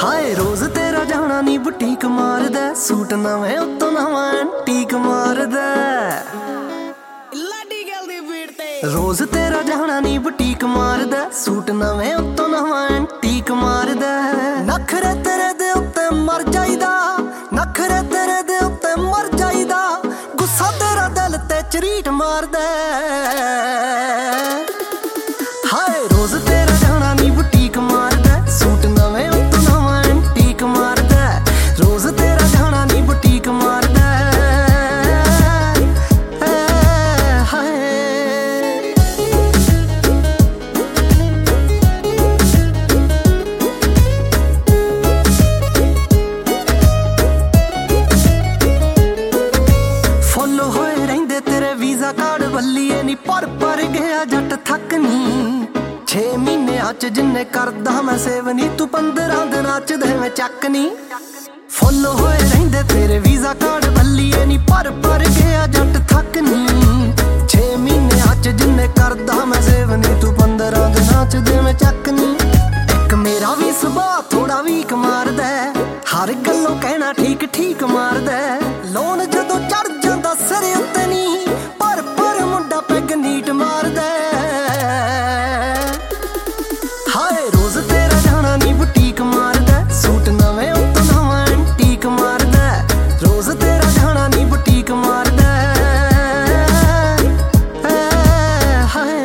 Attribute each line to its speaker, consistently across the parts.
Speaker 1: ਹਾਏ ਰੋਜ਼ ਤੇਰਾ ਜਾਣਾ ਨੀ ਬੁਟੀਕ ਮਾਰਦਾ, ਸੂਟ ਨਵੇਂ ਉੱਤੋਂ ਨਵਾਂ ਐਂਟੀਕ ਮਾਰਦਾ।
Speaker 2: ਲਾਡੀ ਗੱਲ ਦੀ ਬੀਟ ਤੇ
Speaker 1: ਰੋਜ਼ ਤੇਰਾ ਜਾਣਾ ਨੀ ਬੁਟੀਕ ਮਾਰਦਾ, ਸੂਟ ਨਵੇਂ ਉੱਤੋਂ ਨਵਾਂ ਐਂਟੀਕ ਮਾਰਦਾ। ਨਖਰੇ ਤੇਰੇ ਦੇ ਉੱਤੇ ਮਰ ਜਾਈਦਾ, ਨਖਰੇ ਤੇਰੇ ਦੇ ਉੱਤੇ ਮਰ ਜਾਈਦਾ, ਗੁੱਸਾ ਤੇਰਾ ਦਿਲ ਤੇ ਝਰੀਟ ਮਾਰਦਾ। ਹਾਏ ਰੋਜ਼ ਤੇਰਾ ਜਾਣਾ ਨੀ ਬੁਟੀਕ ਮਾਰਦਾ, ਸੂਟ ਨਵੇਂ ਉੱਤੋਂ ਨਵਾਂ ਐਂਟੀਕ ਮਾਰਦਾ। ਰੋਜ਼ ਤੇਰਾ ਜਾਣਾ ਨੀ ਬੁਟੀਕ ਮਾਰਦਾ। ਫੁੱਲ ਹੋਏ ਰਹਿੰਦੇ ਤੇਰੇ ਵੀਜ਼ਾ ਕਾਰਡ ਵੱਲੀਏ ਨੀ ਪਰ ਗਿਆ ਜੱਟ ਥੱਕ ਨੀ। 6 ਮਹੀਨਿਆਂ ਚ ਜਿੰਨੇ ਕਰਦਾ ਮੈਂ ਸੇਵ ਨੀ, ਤੂੰ 15 ਦਿਨਾਂ ਚ ਦੇਵੇਂ ਚੱਕ ਨੀ। ਫੁੱਲ ਹੋਏ ਰਹਿੰਦੇ ਤੇਰੇ ਵੀਜ਼ਾ ਕਾਰਡ ਵੱਲੀਏ ਨੀ ਪਰ ਗਿਆ ਜੱਟ ਥੱਕ ਨੀ। 6 ਮਹੀਨਿਆਂ ਚ ਜਿੰਨੇ ਕਰਦਾ ਮੈਂ ਸੇਵ ਨੀ, ਤੂੰ 15 ਦਿਨਾਂ ਚ ਦੇਵੇਂ ਚੱਕ ਨੀ। ਇੱਕ ਮੇਰਾ ਵੀ ਸੁਭਾਅ ਥੋੜਾ ਵੀਕ ਮਾਰਦਾ, ਹਰ ਗੱਲੋਂ ਕਹਿਣਾ ਠੀਕ ਠੀਕ ਮਾਰਦਾ। ਲੋਨ ਜਦੋਂ ਚੜ ਜਾਂਦਾ ਸਿਰ ਉੱਤੇ ਨੀ, ਪਰ ਮੁੰਡਾ ਪੈਗ ਨੀਟ ਮਾਰਦਾ। ਹਾਏ ਰੋਜ਼ ਤੇਰਾ ਜਾਣਾ ਨੀ ਬੁਟੀਕ ਮਾਰਦਾ, ਸੂਟ ਨਵੇਂ ਉੱਤੋਂ ਨਵਾਂ ਐਂਟੀਕ ਮਾਰਦਾ। ਰੋਜ਼ ਤੇਰਾ ਜਾਣਾ ਨੀ ਬੁਟੀਕ ਮਾਰਦਾ। ਹਾਏ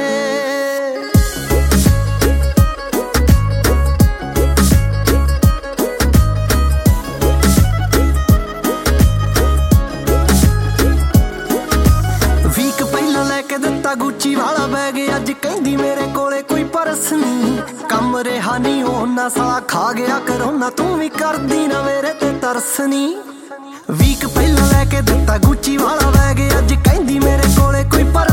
Speaker 1: ਵੀਕ ਪਹਿਲਾਂ ਲੈ ਕੇ ਦਿੱਤਾ ਗੁੱਚੀ ਵਾਲਾ ਬੈਗ, ਅੱਜ ਕਹਿੰਦੀ ਮੇਰੇ ਕੋਲੇ ਕੋਈ ਪਰਸ ਨੀ। ਕੰਮ ਰਿਹਾ ਨੀ ਉਹਨਾਂ ਸਾਲਾ ਖਾ ਗਿਆ ਕਰੋਨਾ, ਤੂੰ ਵੀ ਕਰਦੀ ਨਾ ਮੇਰੇ ਤੇ ਤਰਸ ਨੀ। ਵੀਕ ਪਹਿਲਾਂ ਲੈ ਕੇ ਦਿੱਤਾ ਗੁੱਚੀ ਵਾਲਾ ਬੈਗ, ਅੱਜ ਕਹਿੰਦੀ ਮੇਰੇ ਕੋਲੇ ਕੋਈ ਪਰਸ